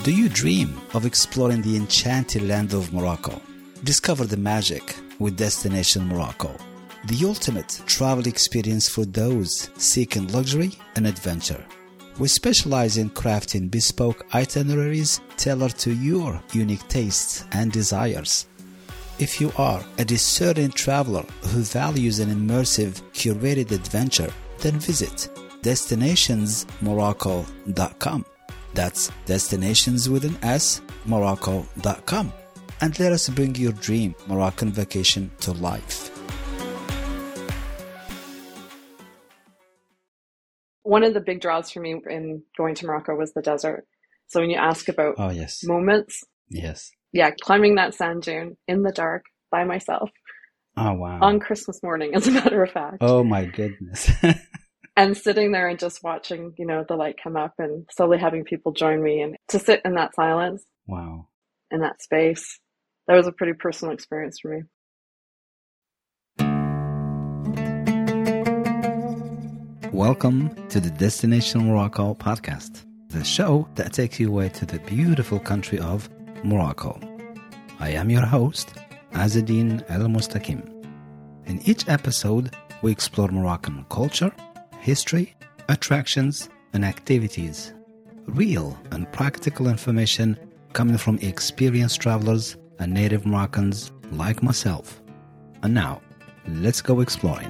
Do you dream of exploring the enchanted land of Morocco? Discover the magic with Destination Morocco, the ultimate travel experience for those seeking luxury and adventure. We specialize in crafting bespoke itineraries tailored to your unique tastes and desires. If you are a discerning traveler who values an immersive, curated adventure, then visit destinationsmorocco.com. That's destinations with an S, Morocco.com. And let us bring your dream Moroccan vacation to life. One of the big draws for me in going to Morocco was the desert. So when you ask about moments, climbing that sand dune in the dark by myself. Oh, wow. On Christmas morning, as a matter of fact. Oh, my goodness. And sitting there and just watching, the light come up and slowly having people join me and to sit in that silence. Wow. In that space. That was a pretty personal experience for me. Welcome to the Destination Morocco podcast, the show that takes you away to the beautiful country of Morocco. I am your host, Azzedine El-Mustaqim. In each episode, we explore Moroccan culture, history, attractions, and activities. Real and practical information coming from experienced travelers and native Moroccans like myself. And now, let's go exploring.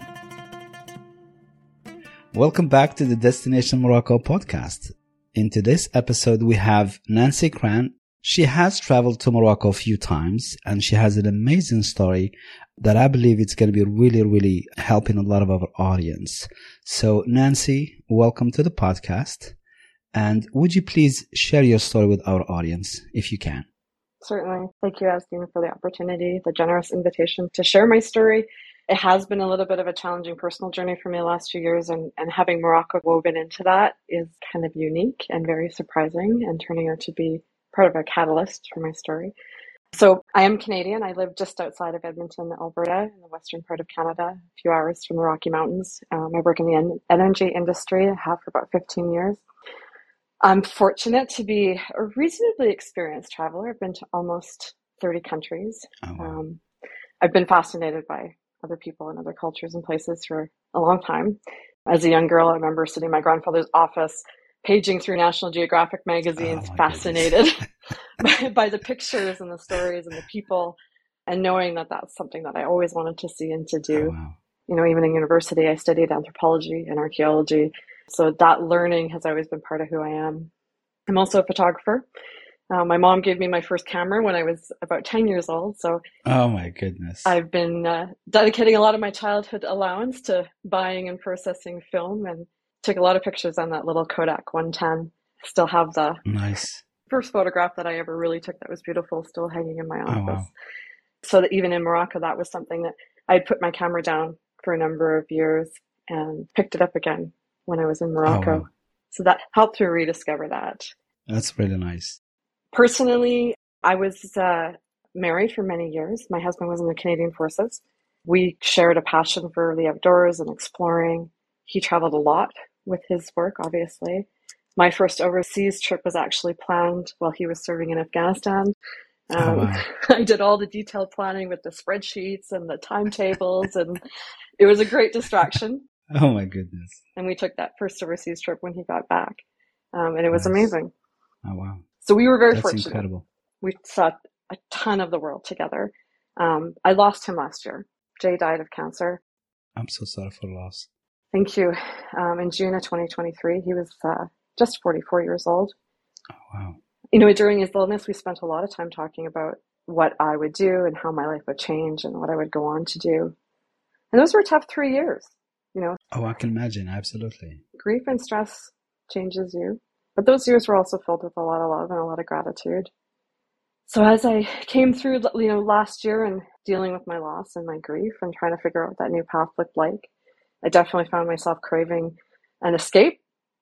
Welcome back to the Destination Morocco podcast. In today's episode, we have Nancy Cran. She has traveled to Morocco a few times, and she has an amazing story that I believe it's going to be really helping a lot of our audience. So, Nancy, welcome to the podcast. And would you please share your story with our audience, if you can? Certainly. Thank you, Azzedine, for the opportunity, the generous invitation to share my story. It has been a little bit of a challenging personal journey for me the last few years, and having Morocco woven into that is kind of unique and very surprising and turning out to be part of a catalyst for my story. So I am Canadian. I live just outside of Edmonton, Alberta, in the western part of Canada, a few hours from the Rocky Mountains. I work in the energy industry. I have for about 15 years. I'm fortunate to be a reasonably experienced traveler. I've been to almost 30 countries. Oh, wow. I've been fascinated by other people and other cultures and places for a long time. As a young girl, I remember sitting in my grandfather's office, paging through National Geographic magazines, fascinated by the pictures and the stories and the people, and knowing that that's something that I always wanted to see and to do. Oh, wow. Even in university, I studied anthropology and archaeology. So that learning has always been part of who I am. I'm also a photographer. My mom gave me my first camera when I was about 10 years old. So oh my goodness. I've been dedicating a lot of my childhood allowance to buying and processing film, and took a lot of pictures on that little Kodak 110. Still have the first photograph that I ever really took that was beautiful still hanging in my office. Oh, wow. So that even in Morocco, that was something that I'd put my camera down for a number of years and picked it up again when I was in Morocco. Oh, wow. So that helped me rediscover that. That's really nice. Personally, I was married for many years. My husband was in the Canadian Forces. We shared a passion for the outdoors and exploring. He traveled a lot with his work, obviously. My first overseas trip was actually planned while he was serving in Afghanistan. Wow. I did all the detailed planning with the spreadsheets and the timetables, and it was a great distraction. Oh my goodness. And we took that first overseas trip when he got back. And it was amazing. Oh, wow. So we were very fortunate. That's incredible. We saw a ton of the world together. I lost him last year. Jay died of cancer. I'm so sorry for the loss. Thank you. In June of 2023, he was just 44 years old. Oh, wow. During his illness, we spent a lot of time talking about what I would do and how my life would change and what I would go on to do. And those were tough 3 years, Oh, I can imagine. Absolutely. Grief and stress changes you. But those years were also filled with a lot of love and a lot of gratitude. So as I came through, last year and dealing with my loss and my grief and trying to figure out what that new path looked like, I definitely found myself craving an escape.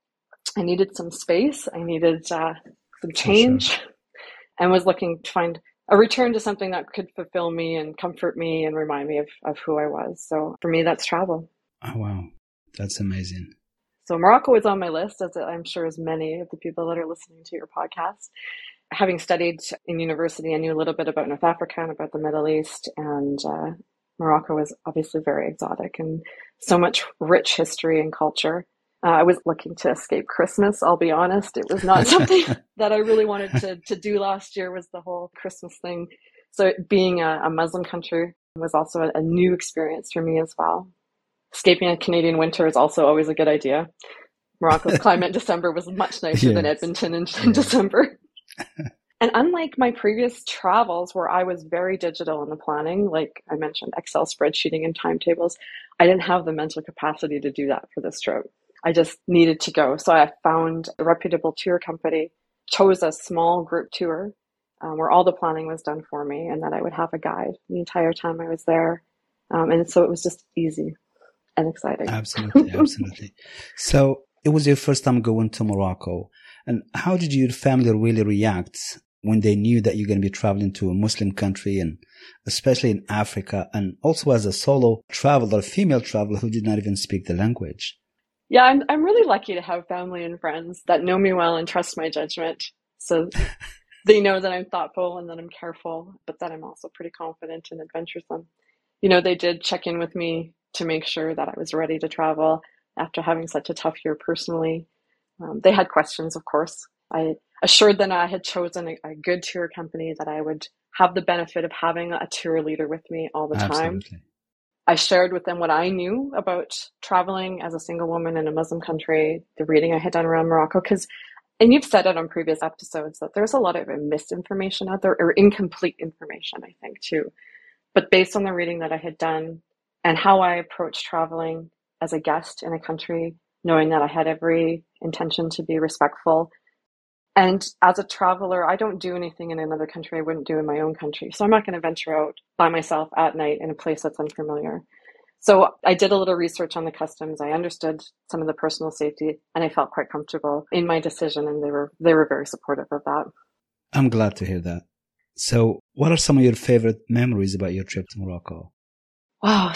I needed some space. I needed some change, and was looking to find a return to something that could fulfill me and comfort me and remind me of who I was. So for me, that's travel. Oh, wow. That's amazing. So Morocco is on my list, as I'm sure as many of the people that are listening to your podcast. having studied in university, I knew a little bit about North Africa and about the Middle East, and Morocco was obviously very exotic and so much rich history and culture. I was looking to escape Christmas, I'll be honest. It was not something that I really wanted to do last year, was the whole Christmas thing. So being a Muslim country was also a new experience for me as well. Escaping a Canadian winter is also always a good idea. Morocco's climate in December was much nicer than Edmonton in December. And unlike my previous travels where I was very digital in the planning, like I mentioned, Excel spreadsheeting and timetables, I didn't have the mental capacity to do that for this trip. I just needed to go. So I found a reputable tour company, chose a small group tour where all the planning was done for me, and that I would have a guide the entire time I was there. And so it was just easy and exciting. Absolutely, absolutely. So it was your first time going to Morocco. And how did your family really react when they knew that you're going to be traveling to a Muslim country, and especially in Africa, and also as a solo traveler, female traveler who did not even speak the language? Yeah, I'm really lucky to have family and friends that know me well and trust my judgment. So they know that I'm thoughtful and that I'm careful, but that I'm also pretty confident and adventuresome. You know, they did check in with me to make sure that I was ready to travel after having such a tough year personally. They had questions, of course. I assured them I had chosen a good tour company, that I would have the benefit of having a tour leader with me all the time. Absolutely. I shared with them what I knew about traveling as a single woman in a Muslim country, the reading I had done around Morocco, and you've said it on previous episodes, that there's a lot of misinformation out there, or incomplete information, I think, too. But based on the reading that I had done and how I approached traveling as a guest in a country, knowing that I had every intention to be respectful. And as a traveler, I don't do anything in another country I wouldn't do in my own country. So I'm not going to venture out by myself at night in a place that's unfamiliar. So I did a little research on the customs. I understood some of the personal safety, and I felt quite comfortable in my decision, and they were very supportive of that. I'm glad to hear that. So what are some of your favorite memories about your trip to Morocco? Wow,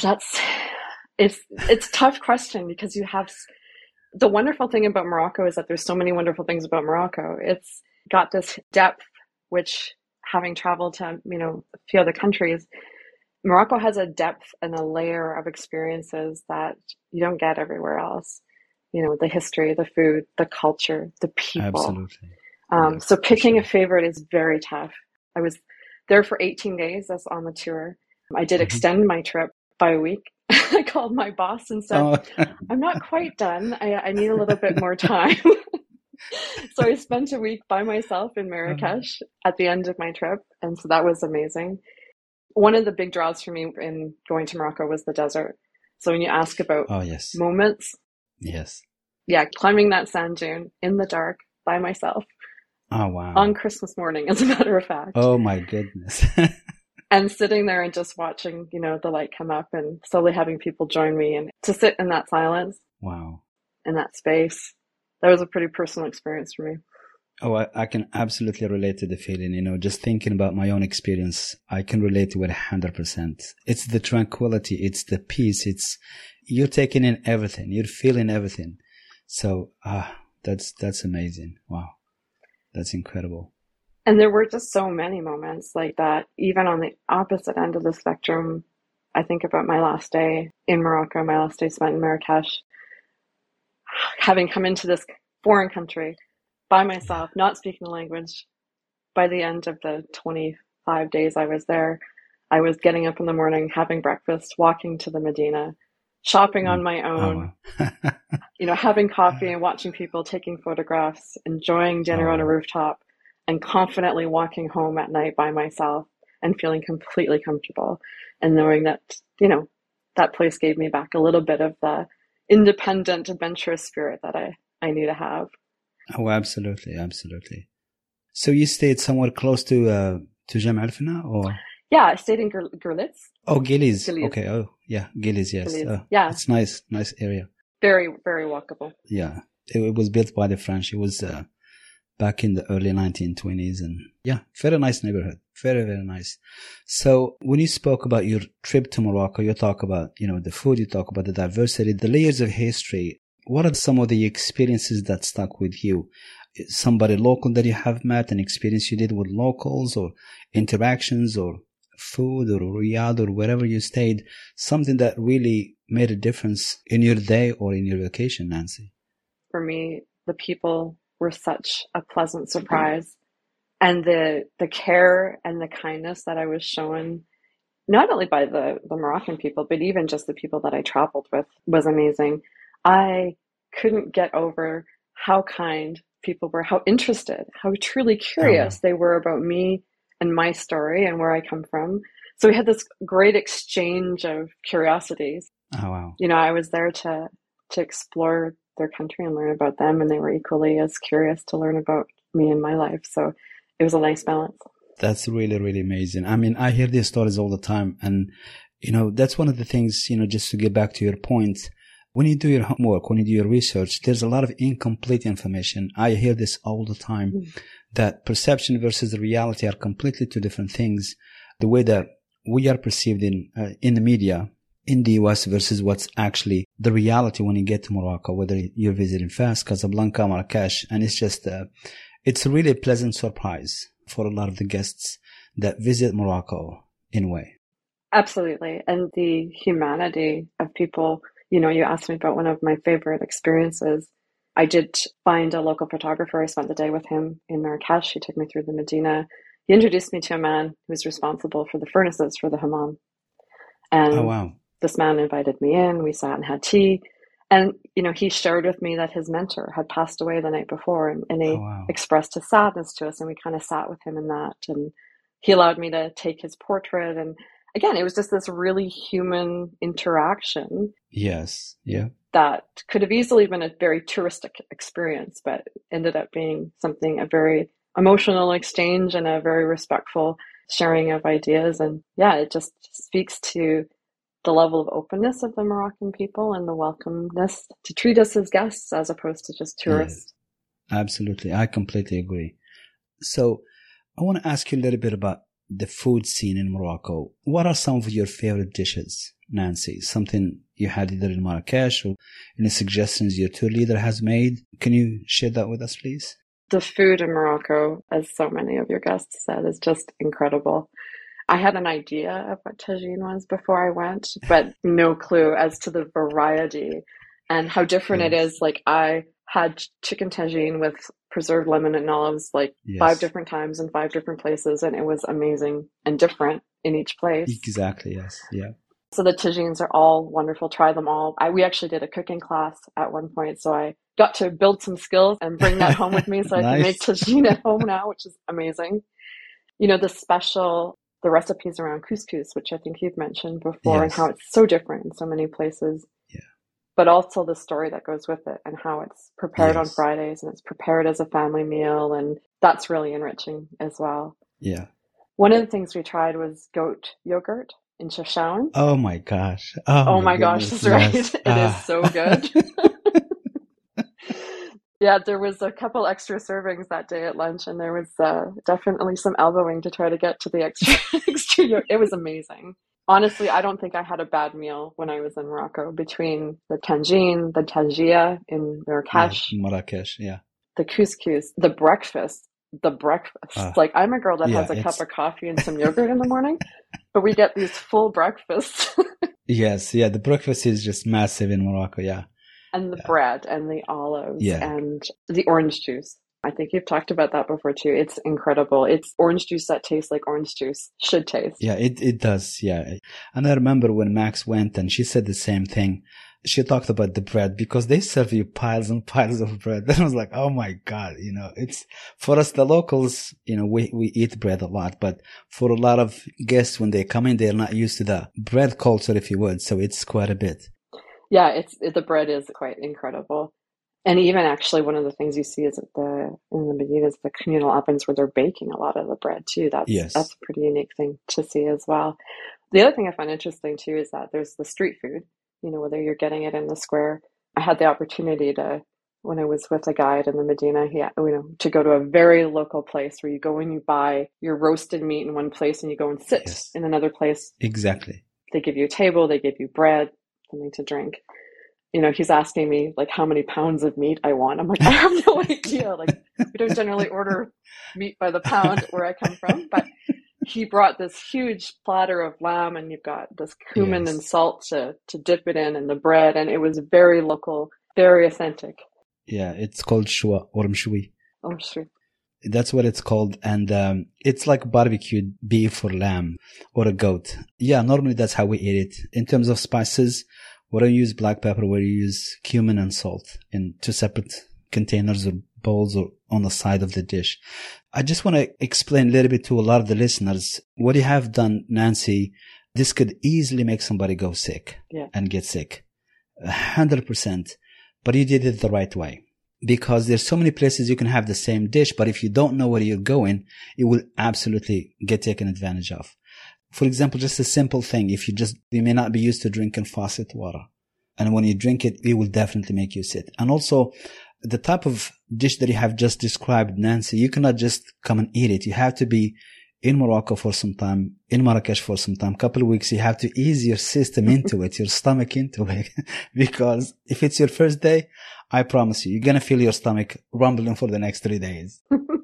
it's a tough question, because you have... The wonderful thing about Morocco is that there's so many wonderful things about Morocco. It's got this depth, which, having traveled to, a few other countries, Morocco has a depth and a layer of experiences that you don't get everywhere else. The history, the food, the culture, the people. Absolutely. So picking a favorite is very tough. I was there for 18 days as on the tour. I did extend my trip by a week. I called my boss and said, I'm not quite done. I need a little bit more time. So I spent a week by myself in Marrakesh at the end of my trip. And so that was amazing. One of the big draws for me in going to Morocco was the desert. So when you ask about moments. Yes. Yeah, climbing that sand dune in the dark by myself. Oh, wow. On Christmas morning, as a matter of fact. Oh, my goodness. And sitting there and just watching, the light come up, and slowly having people join me, and to sit in that silence. Wow. In that space. That was a pretty personal experience for me. Oh, I can absolutely relate to the feeling, just thinking about my own experience. I can relate to it 100%. It's the tranquility. It's the peace. You're taking in everything. You're feeling everything. So, that's amazing. Wow. That's incredible. And there were just so many moments like that. Even on the opposite end of the spectrum, I think about my last day in Morocco, my last day spent in Marrakesh, having come into this foreign country by myself, not speaking the language. By the end of the 25 days I was there, I was getting up in the morning, having breakfast, walking to the Medina, shopping on my own, having coffee and watching people, taking photographs, enjoying dinner on a rooftop, and confidently walking home at night by myself and feeling completely comfortable, and knowing that, that place gave me back a little bit of the independent, adventurous spirit that I need to have. Oh, absolutely. Absolutely. So you stayed somewhere close to Jam Al Fna, or? Yeah, I stayed in Görlitz. Oh, Gillies. Okay. Oh, yeah. Gillies. Yes. Yeah. It's nice. Nice area. Very, very walkable. Yeah. It was built by the French. It was, back in the early 1920s, and very nice neighborhood. Very, very nice. So when you spoke about your trip to Morocco, you talk about, the food, you talk about the diversity, the layers of history. What are some of the experiences that stuck with you? somebody local that you have met, an experience you did with locals or interactions or food or Riyadh or wherever you stayed, something that really made a difference in your day or in your vacation, Nancy? For me, the people were such a pleasant surprise. And the care and the kindness that I was shown, not only by the Moroccan people, but even just the people that I traveled with, was amazing. I couldn't get over how kind people were, how interested, how truly curious they were about me and my story and where I come from. So we had this great exchange of curiosities. Oh, wow. You know, I was there to explore their country and learn about them, and they were equally as curious to learn about me and my life. So it was a nice balance. That's really, really amazing. I mean, I hear these stories all the time. And, you know, that's one of the things, you know, just to get back to your point, when you do your homework, when you do your research, there's a lot of incomplete information. I hear this all the time, that perception versus the reality are completely two different things. The way that we are perceived in the media in the US versus what's actually the reality when you get to Morocco, whether you're visiting Fez, Casablanca, Marrakesh. And it's just, it's a really pleasant surprise for a lot of the guests that visit Morocco in a way. Absolutely. And the humanity of people, you know, you asked me about one of my favorite experiences. I did find a local photographer. I spent the day with him in Marrakesh. He took me through the Medina. He introduced me to a man who was responsible for the furnaces for the hammam. And this man invited me in. We sat and had tea. And, you know, he shared with me that his mentor had passed away the night before, and he expressed his sadness to us, and we kind of sat with him in that. And he allowed me to take his portrait. And again, it was just this really human interaction. Yes. Yeah. That could have easily been a very touristic experience, but ended up being something, a very emotional exchange and a very respectful sharing of ideas. And yeah, it just speaks to the level of openness of the Moroccan people and the welcomeness to treat us as guests as opposed to just tourists. Yes, absolutely. I completely agree. So I want to ask you a little bit about the food scene in Morocco. What are some of your favorite dishes, Nancy? Something you had either in Marrakesh or any suggestions your tour leader has made? Can you share that with us, please? The food in Morocco, as so many of your guests said, is just incredible. I had an idea of what tagine was before I went, but no clue as to the variety and how different it is. Like, I had chicken tagine with preserved lemon and olives like 5 different times in 5 different places, and it was amazing and different in each place. Exactly, yes. Yeah. So the tagines are all wonderful. Try them all. We actually did a cooking class at one point, so I got to build some skills and bring that home with me so I can make tagine at home now, which is amazing. You know, the recipes around couscous, which I think you've mentioned before, and how it's so different in so many places. Yeah. But also the story that goes with it and how it's prepared on Fridays and it's prepared as a family meal. And that's really enriching as well. Yeah. One of the things we tried was goat yogurt in Chefchaouen. Oh my gosh. Oh my gosh, that's right. It is so good. Yeah, there was a couple extra servings that day at lunch, and there was definitely some elbowing to try to get to the extra. It was amazing. Honestly, I don't think I had a bad meal when I was in Morocco. Between the tagine, the tajia in Marrakesh, the couscous, the breakfast. Like, I'm a girl that has a cup of coffee and some yogurt in the morning, but we get these full breakfasts. Yes, yeah, the breakfast is just massive in Morocco, yeah. And the bread and the olives and the orange juice. I think you've talked about that before too. It's incredible. It's orange juice that tastes like orange juice should taste. Yeah, it does. Yeah. And I remember when Max went and she said the same thing. She talked about the bread because they serve you piles and piles of bread. Then I was like, oh my God, you know, it's for us, the locals, you know, we eat bread a lot, but for a lot of guests, when they come in, they're not used to the bread culture, if you would. So it's quite a bit. Yeah, the bread is quite incredible. And even actually one of the things you see is in the Medina is the communal ovens where they're baking a lot of the bread too. That's a pretty unique thing to see as well. The other thing I find interesting too is that there's the street food, you know, whether you're getting it in the square. I had the opportunity when I was with a guide in the Medina, to go to a very local place where you go and you buy your roasted meat in one place and you go and sit in another place. Exactly. They give you a table, they give you bread, something to drink. he's asking me like how many pounds of meat I want. I'm like, I have no idea. Like, we don't generally order meat by the pound where I come from, but he brought this huge platter of lamb, and you've got this cumin and salt to dip it in, and the bread, and it was very local, very authentic. Yeah, it's called shwa or mshwi. Oh, sure. That's what it's called. And it's like barbecued beef or lamb or a goat. Yeah, normally that's how we eat it. In terms of spices, we don't use black pepper, we use cumin and salt in 2 separate containers or bowls or on the side of the dish. I just want to explain a little bit to a lot of the listeners what you have done, Nancy. This could easily make somebody go sick and get sick. 100%. But you did it the right way. Because there's so many places you can have the same dish, but if you don't know where you're going, it will absolutely get taken advantage of. For example, just a simple thing. You may not be used to drinking faucet water. And when you drink it, it will definitely make you sick. And also, the type of dish that you have just described, Nancy, you cannot just come and eat it. You have to be in Morocco for some time, in Marrakesh for some time, couple of weeks. You have to ease your system into it, your stomach into it. Because if it's your first day, I promise you're going to feel your stomach rumbling for the next 3 days.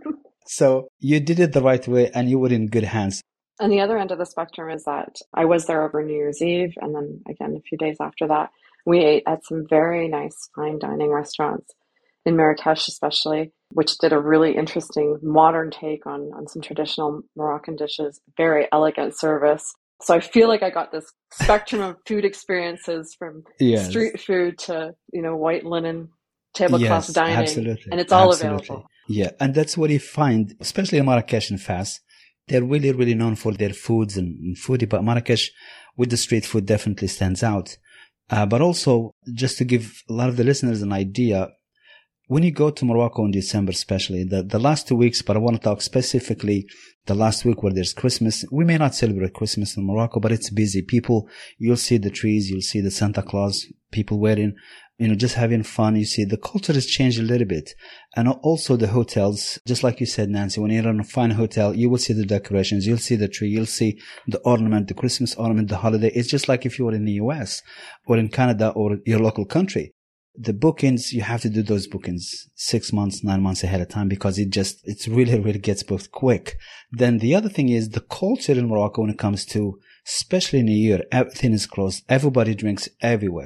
So you did it the right way and you were in good hands. And the other end of the spectrum is that I was there over New Year's Eve. And then again, a few days after that, we ate at some very nice fine dining restaurants in Marrakesh, especially, which did a really interesting modern take on some traditional Moroccan dishes, very elegant service. So I feel like I got this spectrum of food experiences from street food to, white linen tablecloth dining. Absolutely. And it's all available. Yeah. And that's what you find, especially in Marrakesh and Fas. They're really, really known for their foods and foodie, but Marrakesh with the street food definitely stands out. But also, just to give a lot of the listeners an idea, when you go to Morocco in December, especially the last 2 weeks, but I want to talk specifically the last week where there's Christmas. We may not celebrate Christmas in Morocco, but it's busy. You'll see the trees, you'll see the Santa Claus, people wearing, just having fun. You see the culture has changed a little bit. And also the hotels, just like you said, Nancy, when you're in a fine hotel, you will see the decorations, you'll see the tree, you'll see the ornament, the Christmas ornament, the holiday. It's just like if you were in the US or in Canada or your local country. The bookings, you have to do those bookings 6 months, 9 months ahead of time because it really, really gets booked quick. Then the other thing is the culture in Morocco when it comes to, especially New Year, everything is closed. Everybody drinks everywhere.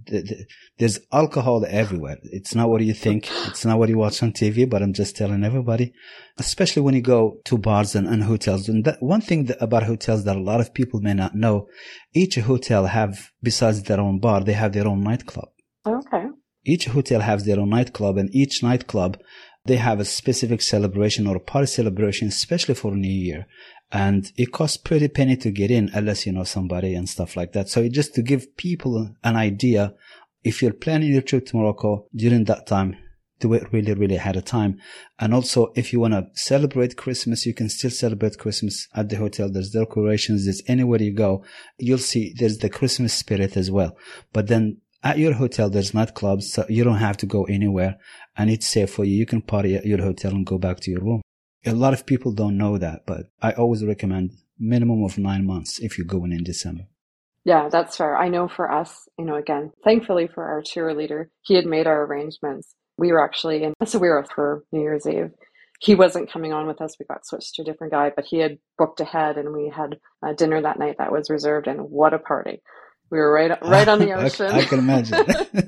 There's alcohol everywhere. It's not what you think. It's not what you watch on TV, but I'm just telling everybody, especially when you go to bars and hotels. And that one thing about hotels that a lot of people may not know, each hotel have, besides their own bar, they have their own nightclub. Okay. Each hotel has their own nightclub, and each nightclub, they have a specific celebration or a party celebration, especially for New Year. And it costs pretty penny to get in unless you know somebody and stuff like that. So just to give people an idea, if you're planning your trip to Morocco during that time, do it really, really ahead of time. And also, if you want to celebrate Christmas, you can still celebrate Christmas at the hotel. There's decorations. There's anywhere you go, you'll see there's the Christmas spirit as well. But then at your hotel, there's nightclubs, so you don't have to go anywhere, and it's safe for you. You can party at your hotel and go back to your room. A lot of people don't know that, but I always recommend minimum of 9 months if you're going in December. Yeah, that's fair. I know for us, again, thankfully for our tour leader, he had made our arrangements. We were actually in Essaouira for New Year's Eve. He wasn't coming on with us. We got switched to a different guy, but he had booked ahead, and we had dinner that night that was reserved, and what a party. We were right on the ocean. I can imagine.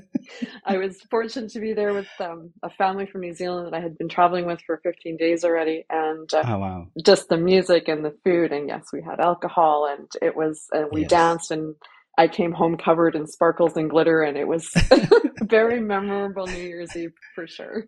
I was fortunate to be there with a family from New Zealand that I had been traveling with for 15 days already. And just the music and the food. And yes, we had alcohol, and it was, we danced, and I came home covered in sparkles and glitter. And it was a very memorable New Year's Eve for sure.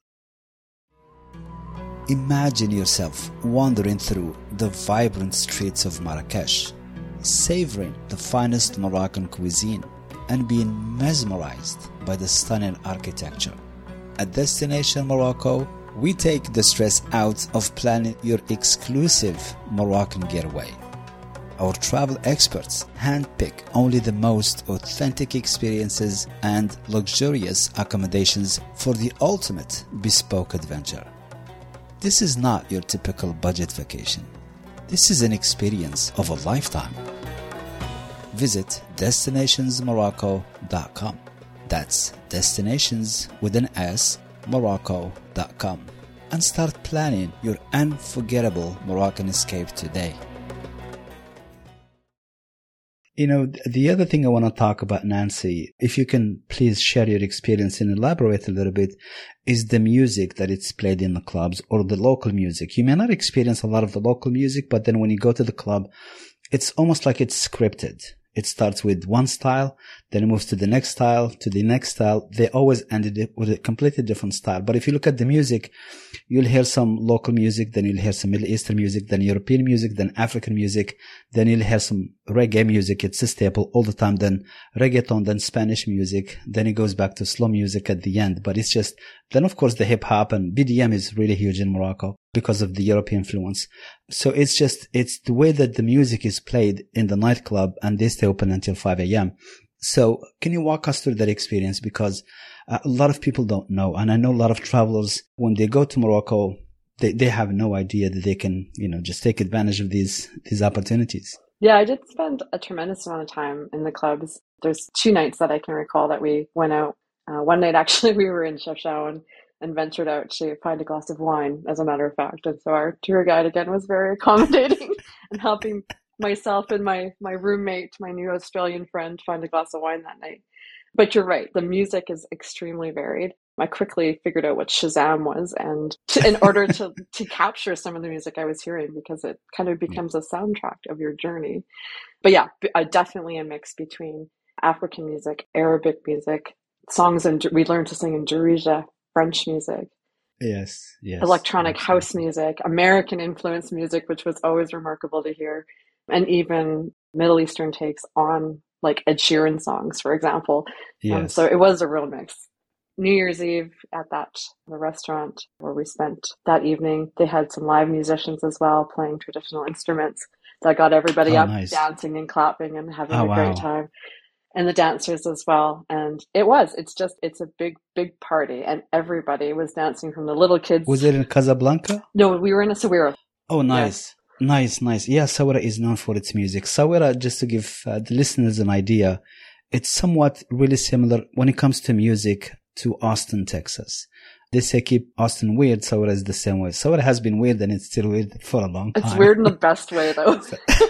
Imagine yourself wandering through the vibrant streets of Marrakesh, savoring the finest Moroccan cuisine and being mesmerized by the stunning architecture. At Destination Morocco, we take the stress out of planning your exclusive Moroccan getaway. Our travel experts handpick only the most authentic experiences and luxurious accommodations for the ultimate bespoke adventure. This is not your typical budget vacation. This is an experience of a lifetime. Visit destinationsmorocco.com. That's destinations with an S, Morocco.com. And start planning your unforgettable Moroccan escape today. You know, the other thing I want to talk about, Nancy, if you can please share your experience and elaborate a little bit, is the music that it's played in the clubs or the local music. You may not experience a lot of the local music, but then when you go to the club, it's almost like it's scripted. It starts with one style, then it moves to the next style, to the next style. They always ended it with a completely different style. But if you look at the music, you'll hear some local music, then you'll hear some Middle Eastern music, then European music, then African music, then you'll hear some reggae music. It's a staple all the time. Then reggaeton, then Spanish music. Then it goes back to slow music at the end. But it's just, then of course the hip hop and BDM is really huge in Morocco because of the European influence. So it's the way that the music is played in the nightclub, and they stay open until 5 a.m. So can you walk us through that experience? Because a lot of people don't know. And I know a lot of travelers, when they go to Morocco, they have no idea that they can, just take advantage of these opportunities. Yeah, I did spend a tremendous amount of time in the clubs. There's 2 nights that I can recall that we went out. One night, actually, we were in Chefchaouen and ventured out to find a glass of wine, as a matter of fact. And so our tour guide, again, was very accommodating and helping myself and my roommate, my new Australian friend, find a glass of wine that night. But you're right, the music is extremely varied. I quickly figured out what Shazam was, and in order to capture some of the music I was hearing, because it kind of becomes a soundtrack of your journey. But yeah, definitely a mix between African music, Arabic music, songs, and we learned to sing in Darija, French music. Yes. Electronic house music, American influenced music, which was always remarkable to hear, and even Middle Eastern takes on like Ed Sheeran songs, for example. Yes. So it was a real mix. New Year's Eve at the restaurant where we spent that evening, they had some live musicians as well playing traditional instruments that got everybody up, nice. Dancing and clapping and having a great time. And the dancers as well. And it's a big party, and everybody was dancing, from the little kids. Was it in Casablanca? No, we were in Essaouira. Oh, nice. Yes. Nice. Yeah, Essaouira is known for its music. Essaouira, just to give the listeners an idea, it's somewhat really similar when it comes to music to Austin, Texas. They say keep Austin weird, Essaouira is the same way. Essaouira has been weird, and it's still weird for a long time. It's weird in the best way, though.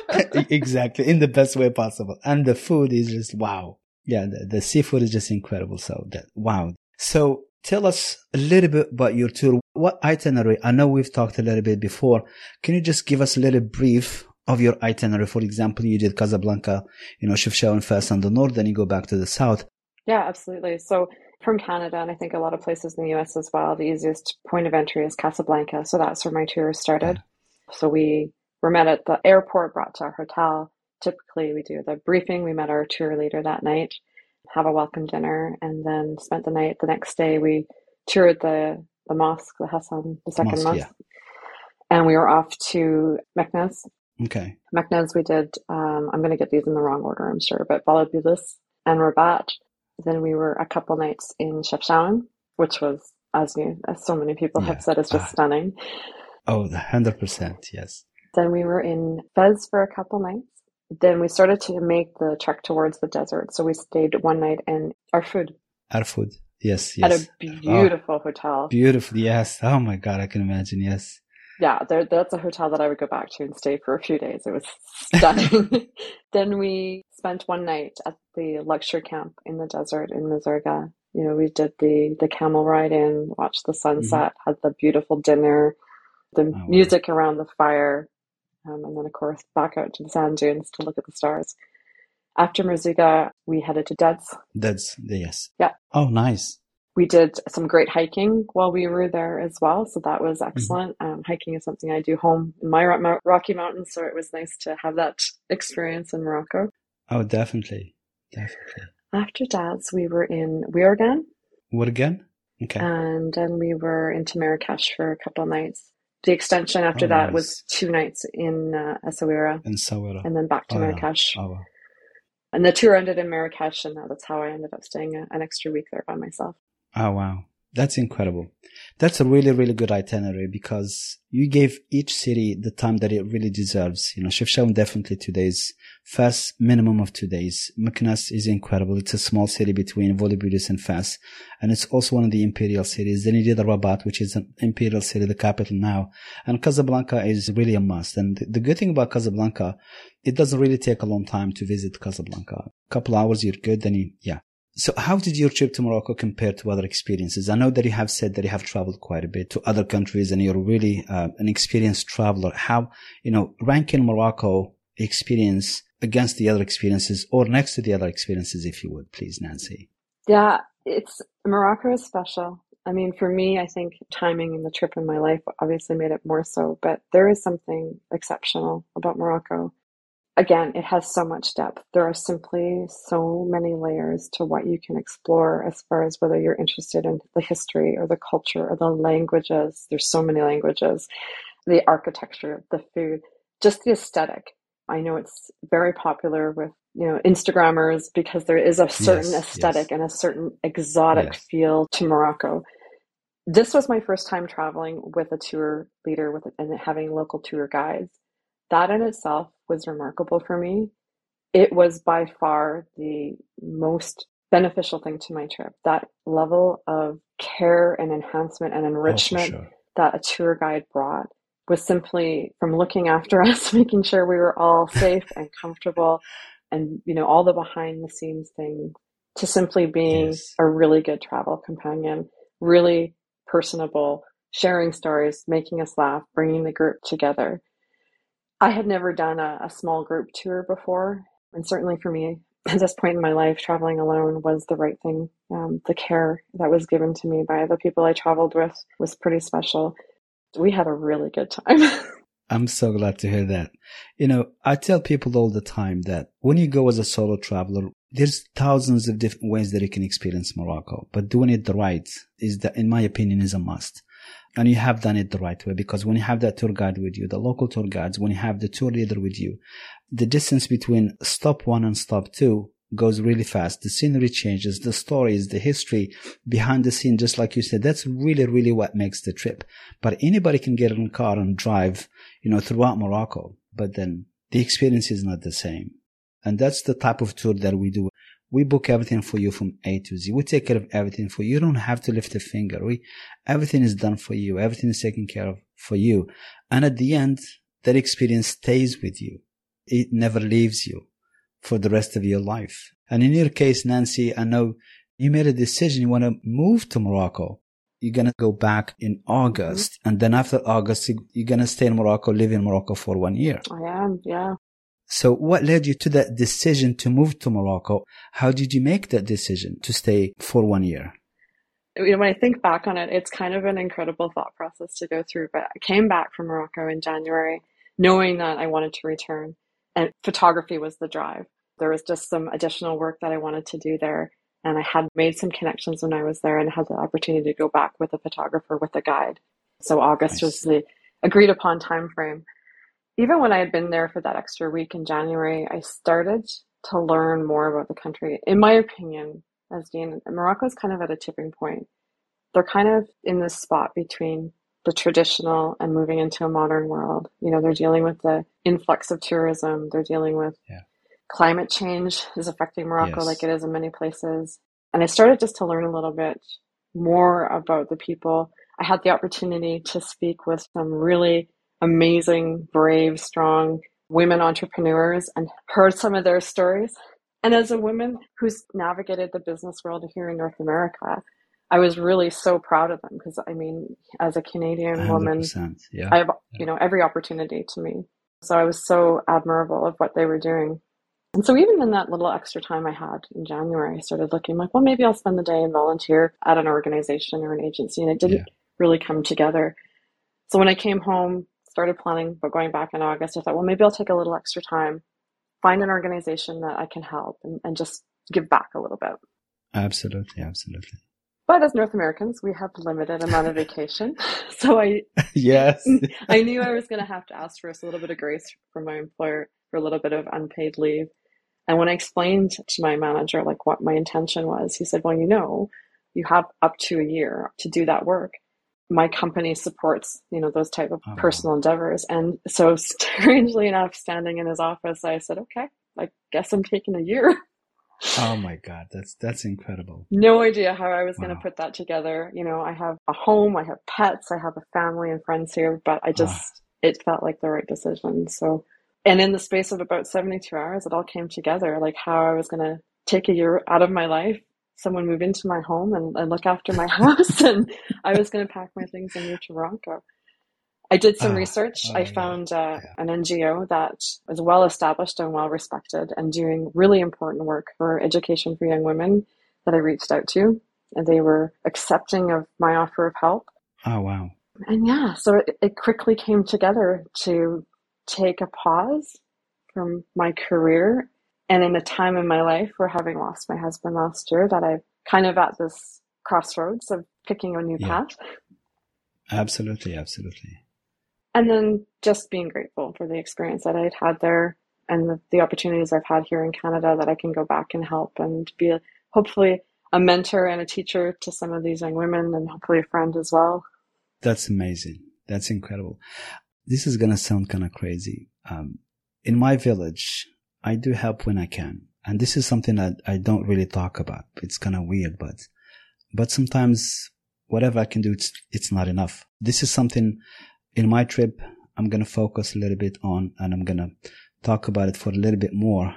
Exactly, in the best way possible. And the food is just wow. Yeah, the seafood is just incredible. So wow. So tell us a little bit about your tour. What itinerary? I know we've talked a little bit before. Can you just give us a little brief of your itinerary? For example, you did Casablanca, Chefchaouen first on the north, then you go back to the south. Yeah, absolutely. So from Canada, and I think a lot of places in the US as well, the easiest point of entry is Casablanca. So that's where my tour started. Yeah. So we were met at the airport, brought to our hotel. Typically, we do the briefing. We met our tour leader that night, have a welcome dinner, and then spent the night. The next day, we toured the mosque, the Hassan, the second mosque. Yeah. And we were off to Meknès. Okay. Meknès, we did, I'm going to get these in the wrong order, I'm sure, but Balabilis and Rabat. Then we were a couple nights in Chefchaouen, which was, as so many people have said, is just stunning. Oh, 100%, yes. Then we were in Fez for a couple nights. Then we started to make the trek towards the desert. So we stayed one night in Arfoud. Arfoud, yes. At a beautiful hotel. Beautiful, yes. Oh my God, I can imagine, yes. Yeah, that's a hotel that I would go back to and stay for a few days. It was stunning. Then we spent one night at the luxury camp in the desert in Merzouga. We did the camel ride in, watched the sunset, had the beautiful dinner, the music around the fire, and then, of course, back out to the sand dunes to look at the stars. After Merzouga, we headed to Deds. Deds, yes. Yeah. Oh, nice. We did some great hiking while we were there as well, so that was excellent. Hiking is something I do home in my Rocky Mountains, so it was nice to have that experience in Morocco. Oh, definitely. After that, we were in Ouargane. Ouargane? Okay. And then we were into Marrakesh for a couple of nights. The extension after that was 2 nights in Essaouira. And then back to Marrakesh. Oh, wow. And the tour ended in Marrakesh, and that's how I ended up staying an extra week there by myself. Oh, wow. That's incredible. That's a really, really good itinerary because you gave each city the time that it really deserves. Chefchaouen definitely 2 days. Fes, minimum of 2 days. Meknes is incredible. It's a small city between Volubilis and Fes. And it's also one of the imperial cities. Then you did Rabat, which is an imperial city, the capital now. And Casablanca is really a must. And the good thing about Casablanca, it doesn't really take a long time to visit Casablanca. A couple hours, you're good. Yeah. So how did your trip to Morocco compare to other experiences? I know that you have said that you have traveled quite a bit to other countries and you're really an experienced traveler. How, ranking Morocco experience against the other experiences or next to the other experiences, if you would, please, Nancy. Yeah, Morocco is special. I mean, for me, I think timing in the trip in my life obviously made it more so, but there is something exceptional about Morocco. Again, it has so much depth. There are simply so many layers to what you can explore as far as whether you're interested in the history or the culture or the languages. There's so many languages, the architecture, the food, just the aesthetic. I know it's very popular with, Instagrammers because there is a certain aesthetic and a certain exotic feel to Morocco. This was my first time traveling with a tour leader and having local tour guides. That in itself was remarkable for me. It was by far the most beneficial thing to my trip. That level of care and enhancement and enrichment that a tour guide brought was simply from looking after us, making sure we were all safe and comfortable and, all the behind the scenes things to simply being a really good travel companion, really personable, sharing stories, making us laugh, bringing the group together. I had never done a small group tour before, and certainly for me, at this point in my life, traveling alone was the right thing. The care that was given to me by the people I traveled with was pretty special. We had a really good time. I'm so glad to hear that. I tell people all the time that when you go as a solo traveler, there's thousands of different ways that you can experience Morocco, but doing it the right in my opinion, is a must. And you have done it the right way because when you have that tour guide with you, the local tour guides, when you have the tour leader with you, the distance between stop 1 and stop 2 goes really fast. The scenery changes, the stories, the history behind the scene, just like you said, that's really, really what makes the trip. But anybody can get in a car and drive, throughout Morocco, but then the experience is not the same. And that's the type of tour that we do. We book everything for you from A to Z. We take care of everything for you. You don't have to lift a finger. Everything is done for you. Everything is taken care of for you. And at the end, that experience stays with you. It never leaves you for the rest of your life. And in your case, Nancy, I know you made a decision. You want to move to Morocco. You're going to go back in August. And then after August, you're going to stay in Morocco, live in Morocco for 1 year. I am, yeah. So what led you to that decision to move to Morocco? How did you make that decision to stay for 1 year? When I think back on it, it's kind of an incredible thought process to go through. But I came back from Morocco in January, knowing that I wanted to return. And photography was the drive. There was just some additional work that I wanted to do there. And I had made some connections when I was there and had the opportunity to go back with a photographer, with a guide. So August was the agreed upon time frame. Even when I had been there for that extra week in January, I started to learn more about the country. In my opinion, as Dean, Morocco is kind of at a tipping point. They're kind of in this spot between the traditional and moving into a modern world. They're dealing with the influx of tourism. They're dealing with climate change is affecting Morocco like it is in many places. And I started just to learn a little bit more about the people. I had the opportunity to speak with some really amazing, brave, strong women entrepreneurs and heard some of their stories. And as a woman who's navigated the business world here in North America, I was really so proud of them because, as a Canadian woman, I have, every opportunity to me. So I was so admirable of what they were doing. And so even in that little extra time I had in January, I started looking like, well, maybe I'll spend the day and volunteer at an organization or an agency. And it didn't really come together. So when I came home, started planning about going back in August, I thought, well, maybe I'll take a little extra time, find an organization that I can help and just give back a little bit. Absolutely. But as North Americans, we have limited amount of vacation. So I knew I was going to have to ask for a little bit of grace from my employer for a little bit of unpaid leave. And when I explained to my manager, what my intention was, he said, well, you have up to a year to do that work. My company supports, those type of personal endeavors. And so strangely enough, standing in his office, I said, okay, I guess I'm taking a year. Oh my God, that's incredible. No idea how I was going to put that together. I have a home, I have pets, I have a family and friends here, but it felt like the right decision. So, and in the space of about 72 hours, it all came together, like how I was going to take a year out of my life, someone move into my home and look after my house, and I was going to pack my things and move to Morocco. I did some research. I found an NGO that is well established and well respected and doing really important work for education for young women that I reached out to, and they were accepting of my offer of help. Oh, wow. And so it quickly came together to take a pause from my career, and in a time in my life where, having lost my husband last year, that I'm kind of at this crossroads of picking a new path. Absolutely, absolutely. And then just being grateful for the experience that I'd had there and the opportunities I've had here in Canada, that I can go back and help and be hopefully a mentor and a teacher to some of these young women, and hopefully a friend as well. That's amazing. That's incredible. This is going to sound kind of crazy. In my village, I do help when I can. And this is something that I don't really talk about. It's kind of weird, but sometimes whatever I can do, it's not enough. This is something in my trip I'm going to focus a little bit on, and I'm going to talk about it for a little bit more.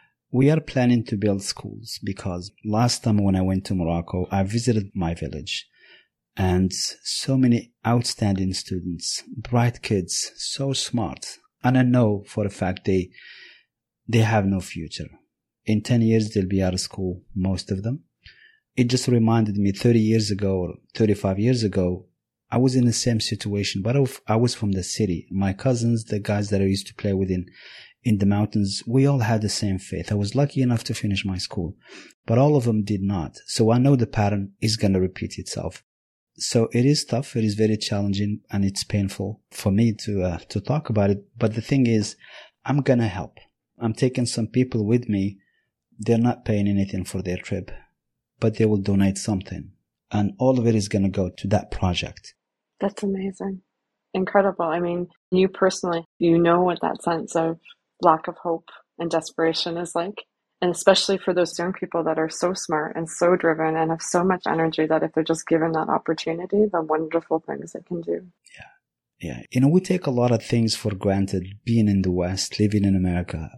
We are planning to build schools because last time when I went to Morocco, I visited my village, and so many outstanding students, bright kids, so smart. And I know for a fact they have no future. In 10 years, they'll be out of school, most of them. It just reminded me 30 years ago or 35 years ago, I was in the same situation, but I was from the city. My cousins, the guys that I used to play with in the mountains, we all had the same faith. I was lucky enough to finish my school, but all of them did not. So I know the pattern is going to repeat itself. So it is tough. It is very challenging, and it's painful for me to talk about it. But the thing is, I'm going to help. I'm taking some people with me. They're not paying anything for their trip, but they will donate something. And all of it is going to go to that project. That's amazing. Incredible. I mean, you personally, what that sense of lack of hope and desperation is like. And especially for those young people that are so smart and so driven and have so much energy, that if they're just given that opportunity, the wonderful things they can do. Yeah. We take a lot of things for granted being in the West, living in America.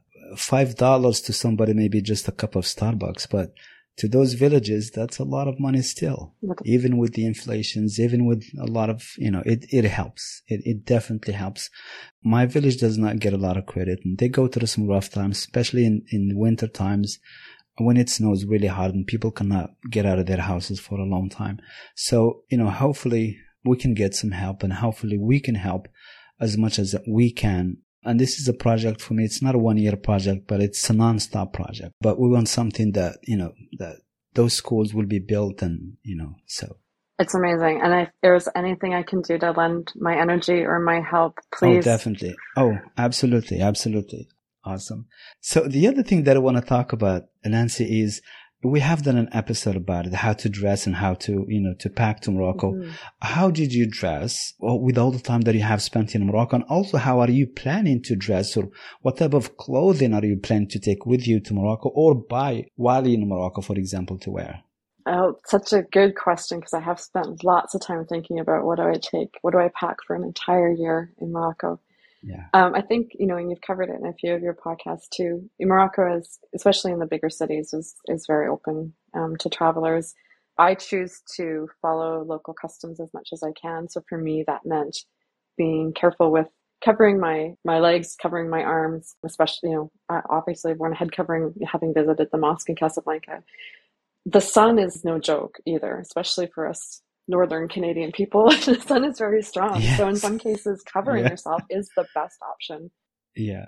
$5 to somebody may be just a cup of Starbucks, but to those villages, that's a lot of money still. Even with the inflations, even with a lot of, it helps. It definitely helps. My village does not get a lot of credit, and they go through some rough times, especially in winter times when it snows really hard and people cannot get out of their houses for a long time. So, hopefully we can get some help, and hopefully we can help as much as we can. And this is a project for me. It's not a 1-year project, but it's a non-stop project. But we want something that, that those schools will be built, and, so. It's amazing. And if there's anything I can do to lend my energy or my help, please. Oh, definitely. Oh, absolutely. Absolutely. Awesome. So the other thing that I want to talk about, Nancy, is we have done an episode about it, how to dress and how to, to pack to Morocco. Mm-hmm. How did you dress with all the time that you have spent in Morocco? And also, how are you planning to dress, or what type of clothing are you planning to take with you to Morocco or buy while in Morocco, for example, to wear? Oh, such a good question, because I have spent lots of time thinking about what do I pack for an entire year in Morocco. Yeah. I think, and you've covered it in a few of your podcasts too. Morocco is, especially in the bigger cities, is very open to travelers. I choose to follow local customs as much as I can. So for me, that meant being careful with covering my legs, covering my arms, especially, obviously worn a head covering, having visited the mosque in Casablanca. The sun is no joke either, especially for us Northern Canadian people. The sun is very strong. Yes. So in some cases, covering yourself is the best option. Yeah.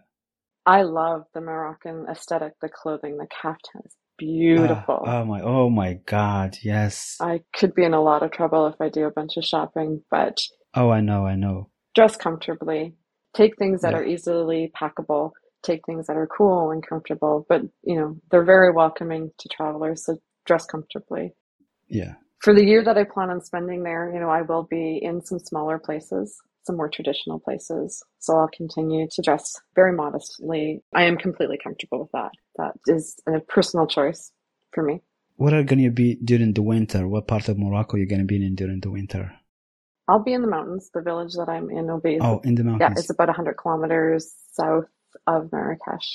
I love the Moroccan aesthetic, the clothing, the kaftan is beautiful. Oh my God. Yes. I could be in a lot of trouble if I do a bunch of shopping, but. Oh, I know. Dress comfortably. Take things that are easily packable. Take things that are cool and comfortable, but they're very welcoming to travelers. So dress comfortably. Yeah. For the year that I plan on spending there, I will be in some smaller places, some more traditional places. So I'll continue to dress very modestly. I am completely comfortable with that. That is a personal choice for me. What are going to be during the winter? What part of Morocco are you going to be in during the winter? I'll be in the mountains. The village that I'm in will be, in the mountains. Yeah, it's about 100 kilometers south of Marrakesh.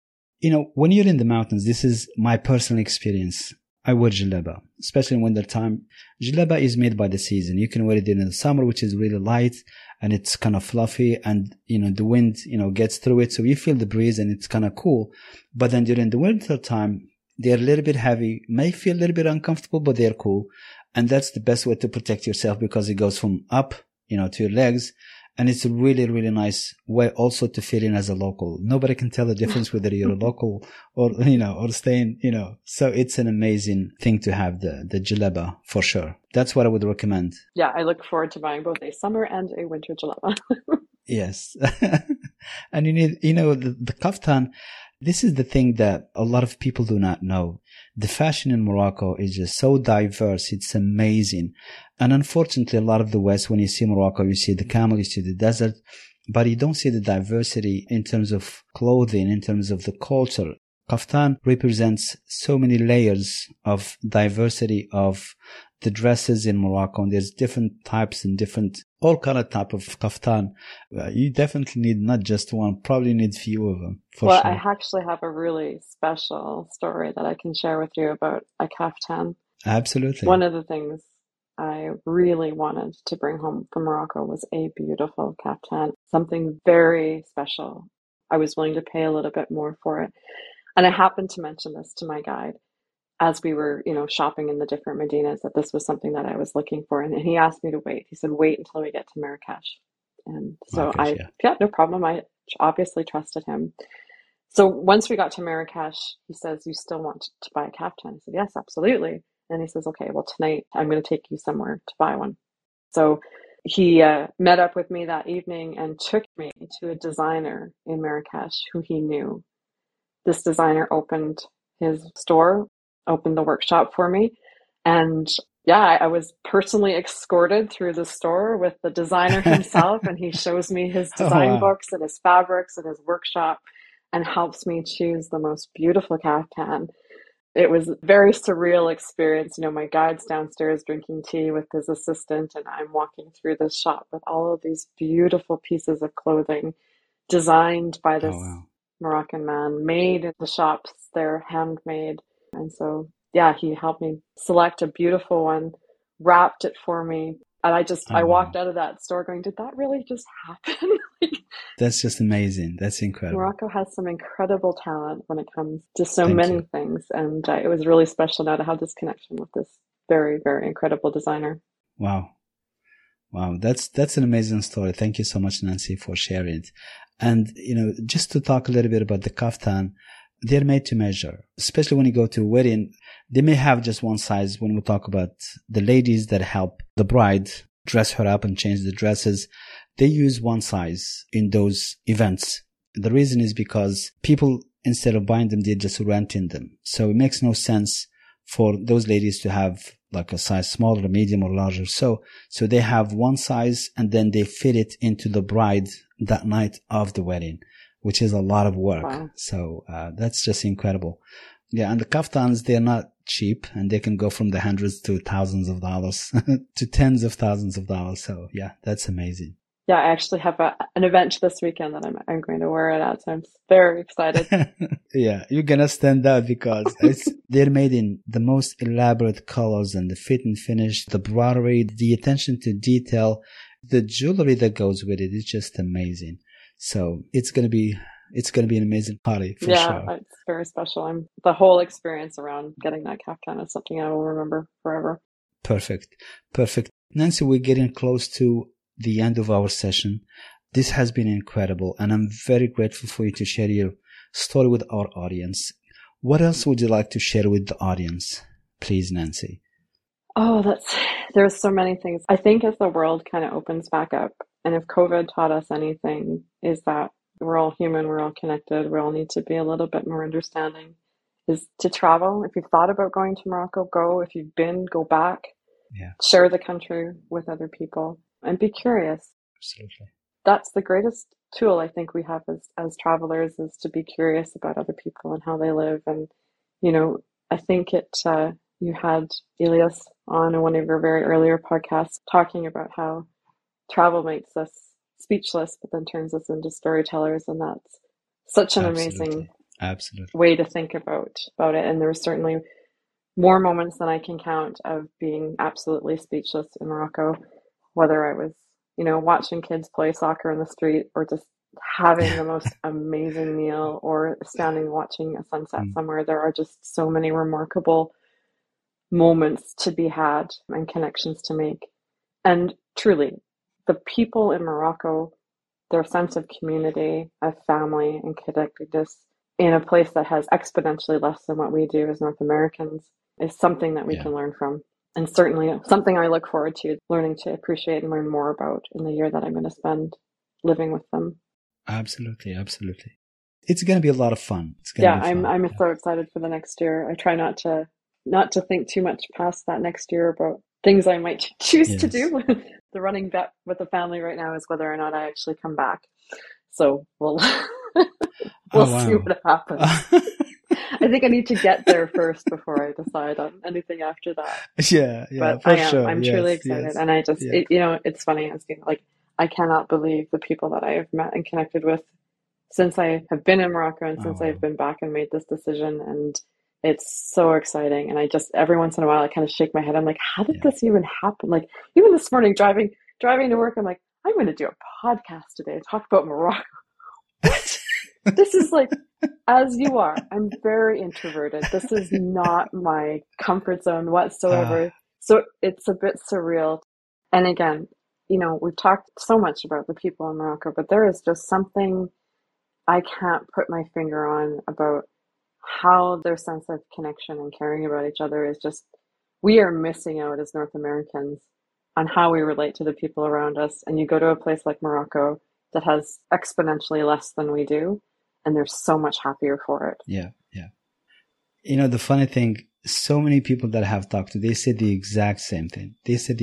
When you're in the mountains, this is my personal experience. I wear jalaba, especially in winter time. Jalaba is made by the season. You can wear it in the summer, which is really light and it's kind of fluffy, and the wind gets through it, so you feel the breeze and it's kind of cool. But then during the winter time, they're a little bit heavy, may feel a little bit uncomfortable, but they're cool. And that's the best way to protect yourself, because it goes from up, to your legs. And it's a really, really nice way also to fit in as a local. Nobody can tell the difference whether you're a local or, or staying, So it's an amazing thing to have the jalaba for sure. That's what I would recommend. Yeah, I look forward to buying both a summer and a winter jalaba. Yes. And you need, the kaftan. This is the thing that a lot of people do not know. The fashion in Morocco is just so diverse. It's amazing. And unfortunately, a lot of the West, when you see Morocco, you see the camel, you see the desert, but you don't see the diversity in terms of clothing, in terms of the culture. Kaftan represents so many layers of diversity of the dresses in Morocco, and there's different types and all kind of type of kaftan. You definitely need not just one, probably need few of them. Well, sure. I actually have a really special story that I can share with you about a kaftan. Absolutely. One of the things I really wanted to bring home from Morocco was a beautiful kaftan, something very special. I was willing to pay a little bit more for it. And I happened to mention this to my guide as we were, shopping in the different Medinas, that this was something that I was looking for. And he asked me to wait. He said, wait until we get to Marrakesh. And so no problem. I obviously trusted him. So once we got to Marrakesh, he says, you still want to buy a kaftan? I said, yes, absolutely. And he says, okay, well, tonight I'm going to take you somewhere to buy one. So he met up with me that evening and took me to a designer in Marrakesh who he knew. This designer opened his store, opened the workshop for me. And yeah, I was personally escorted through the store with the designer himself. And he shows me his design books and his fabrics and his workshop and helps me choose the most beautiful kaftan. It was a very surreal experience. My guide's downstairs drinking tea with his assistant, and I'm walking through this shop with all of these beautiful pieces of clothing designed by this Moroccan man, made in the shops. They're handmade. And so, yeah, he helped me select a beautiful one, wrapped it for me. And I walked out of that store going, did that really just happen? That's just amazing. That's incredible. Morocco has some incredible talent when it comes to so many things. And it was really special now to have this connection with this very, very incredible designer. Wow. That's an amazing story. Thank you so much, Nancy, for sharing it. And, just to talk a little bit about the kaftan, they're made to measure, especially when you go to a wedding. They may have just one size. When we talk about the ladies that help the bride dress her up and change the dresses, they use one size in those events. The reason is because people, instead of buying them, they're just renting them. So it makes no sense for those ladies to have like a size smaller, medium, or larger. So they have one size, and then they fit it into the bride that night of the wedding, which is a lot of work. Wow. So that's just incredible. Yeah, and the kaftans, they're not cheap, and they can go from the hundreds to thousands of dollars to tens of thousands of dollars. So yeah, that's amazing. Yeah, I actually have an event this weekend that I'm going to wear it at, so I'm very excited. Yeah, you're going to stand out because they're made in the most elaborate colors, and the fit and finish, the broderie, the attention to detail, the jewelry that goes with it is just amazing. So it's going to be an amazing party for sure. Yeah, it's very special. The whole experience around getting that kaftan is something I will remember forever. Perfect. Nancy, we're getting close to the end of our session. This has been incredible, and I'm very grateful for you to share your story with our audience. What else would you like to share with the audience, please, Nancy? Oh, there's so many things. I think as the world kind of opens back up, and if COVID taught us anything, is that we're all human, we're all connected, we all need to be a little bit more understanding, is to travel. If you've thought about going to Morocco, go. If you've been, go back. share the country with other people, and be curious. Absolutely. That's the greatest tool I think we have as travelers, is to be curious about other people and how they live. And, I think you had Elias on one of your very earlier podcasts talking about how travel makes us speechless, but then turns us into storytellers. And that's such an amazing way to think about it. And there were certainly more moments than I can count of being absolutely speechless in Morocco, whether I was, watching kids play soccer in the street, or just having the most amazing meal, or standing watching a sunset somewhere. There are just so many remarkable moments to be had and connections to make. And truly, the people in Morocco, their sense of community, of family and connectedness in a place that has exponentially less than what we do as North Americans, is something that we can learn from. And certainly something I look forward to learning to appreciate and learn more about in the year that I'm going to spend living with them. Absolutely. It's going to be a lot of fun. I'm so excited for the next year. I try not to think too much past that next year about things I might choose to do. The running bet with the family right now is whether or not I actually come back. So we'll see what happens. I think I need to get there first before I decide on anything after that. Yeah, but I'm truly excited. And I just, it's funny. I cannot believe the people that I have met and connected with since I have been in Morocco and since I've been back and made this decision. And it's so exciting. And I just, every once in a while, I kind of shake my head. I'm like, how did this even happen? Like, even this morning driving to work, I'm like, I'm going to do a podcast today, talk about Morocco. What? This is like, as you are, I'm very introverted. This is not my comfort zone whatsoever. So it's a bit surreal. And again, we've talked so much about the people in Morocco, but there is just something I can't put my finger on about how their sense of connection and caring about each other is just, we are missing out as North Americans on how we relate to the people around us. And you go to a place like Morocco that has exponentially less than we do, and they're so much happier for it. Yeah. The funny thing, so many people that I have talked to, they said the exact same thing.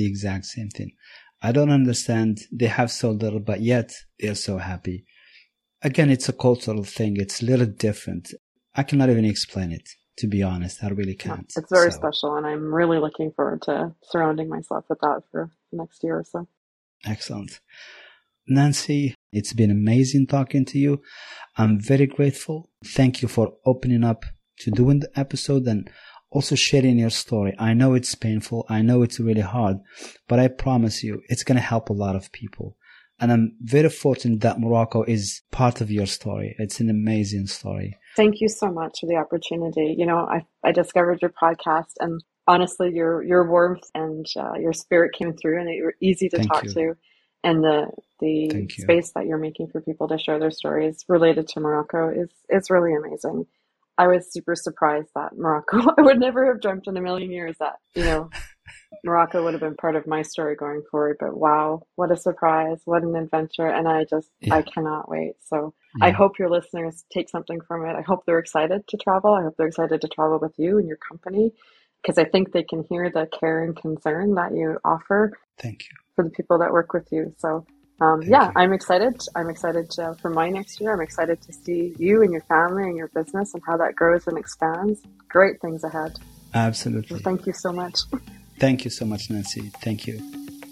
I don't understand. They have so little, but yet they're so happy. Again, it's a cultural thing. It's a little different. I cannot even explain it, to be honest. I really can't. It's very special, and I'm really looking forward to surrounding myself with that for the next year or so. Excellent. Nancy, it's been amazing talking to you. I'm very grateful. Thank you for opening up to doing the episode and also sharing your story. I know it's painful. I know it's really hard, but I promise you it's going to help a lot of people. And I'm very fortunate that Morocco is part of your story. It's an amazing story. Thank you so much for the opportunity. I discovered your podcast, and honestly, your warmth and your spirit came through, and you were easy to talk to. And the space that you're making for people to share their stories related to Morocco is really amazing. I was super surprised that Morocco, I would never have dreamt in a million years that, Morocco would have been part of my story going forward. But wow, what a surprise, what an adventure. And I cannot wait. So I hope your listeners take something from it. I hope they're excited to travel. I hope they're excited to travel with you and your company, because I think they can hear the care and concern that you offer. Thank you. For the people that work with you. So I'm excited. I'm excited for my next year. I'm excited to see you and your family and your business and how that grows and expands. Great things ahead. Absolutely. So thank you so much. Thank you so much, Nancy. Thank you.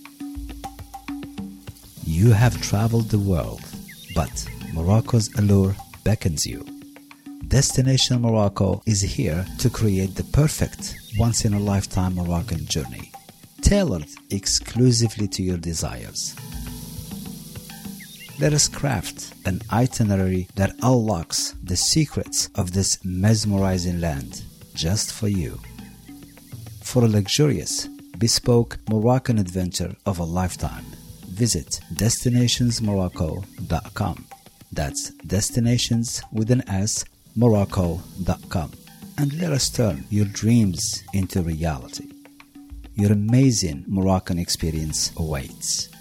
You have traveled the world, but Morocco's allure beckons you. Destination Morocco is here to create the perfect once-in-a-lifetime Moroccan journey, tailored exclusively to your desires. Let us craft an itinerary that unlocks the secrets of this mesmerizing land just for you. For a luxurious, bespoke Moroccan adventure of a lifetime, visit destinationsmorocco.com. That's destinations with an S, Morocco.com. And let us turn your dreams into reality. Your amazing Moroccan experience awaits.